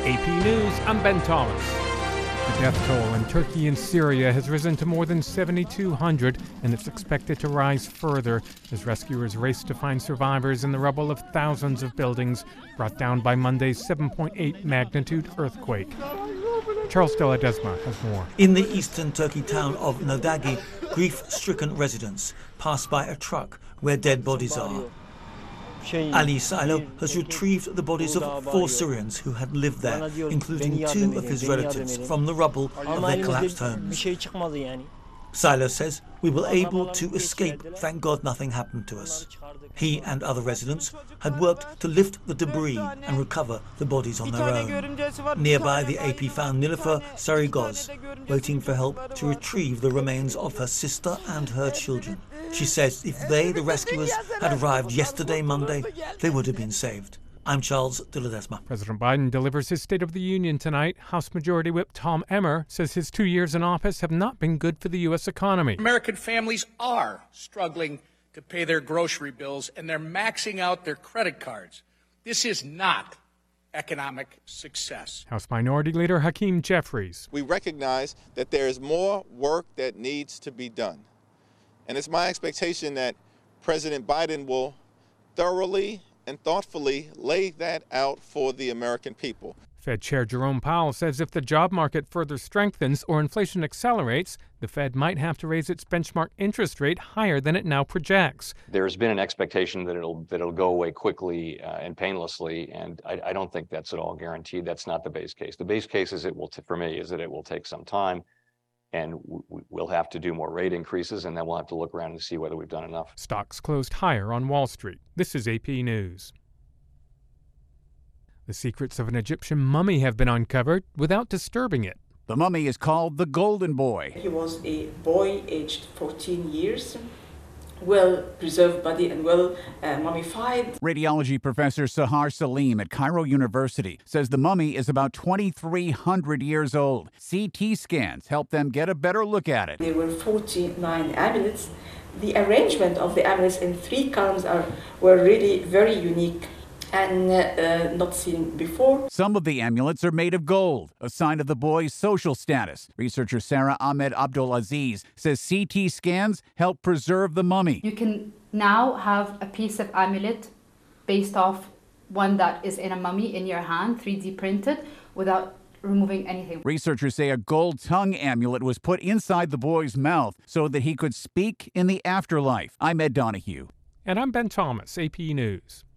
AP News, I'm Ben Thomas. The death toll in Turkey and Syria has risen to more than 7,200, and it's expected to rise further as rescuers race to find survivors in the rubble of thousands of buildings brought down by Monday's 7.8 magnitude earthquake. Charles de Ledesma has more. In the eastern Turkey town of Nodagi, grief-stricken residents pass by a truck where dead bodies are. Ali Silo has retrieved the bodies of 4 Syrians who had lived there, including 2 of his relatives, from the rubble of their collapsed homes. Silo says, "We were able to escape, thank God nothing happened to us." He and other residents had worked to lift the debris and recover the bodies on their own. Nearby, the AP found Nilüfer Sarıgöz, waiting for help to retrieve the remains of her sister and her children. She says if they, the rescuers, had arrived yesterday, Monday, they would have been saved. I'm Charles de Ledesma. President Biden delivers his State of the Union tonight. House Majority Whip Tom Emmer says his 2 years in office have not been good for the U.S. economy. American families are struggling to pay their grocery bills, and they're maxing out their credit cards. This is not economic success. House Minority Leader Hakeem Jeffries. We recognize that there is more work that needs to be done. And it's my expectation that President Biden will thoroughly and thoughtfully lay that out for the American people. Fed Chair Jerome Powell says if the job market further strengthens or inflation accelerates, the Fed might have to raise its benchmark interest rate higher than it now projects. There's been an expectation that it'll go away quickly and painlessly, and I don't think that's at all guaranteed. That's not the base case. The base case is for me is that it will take some time, and we'll have to do more rate increases, and then we'll have to look around and see whether we've done enough. Stocks closed higher on Wall Street. This is AP News. The secrets of an Egyptian mummy have been uncovered without disturbing it. The mummy is called the Golden Boy. He was a boy aged 14 years, well-preserved body and well-mummified. Radiology professor Sahar Salim at Cairo University says the mummy is about 2,300 years old. CT scans help them get a better look at it. There were 49 amulets. The arrangement of the amulets in 3 columns were really very unique and not seen before. Some of the amulets are made of gold, a sign of the boy's social status. Researcher Sarah Ahmed Abdulaziz says CT scans help preserve the mummy. You can now have a piece of amulet based off one that is in a mummy in your hand, 3D printed, without removing anything. Researchers say a gold tongue amulet was put inside the boy's mouth so that he could speak in the afterlife. I'm Ed Donahue. And I'm Ben Thomas, AP News.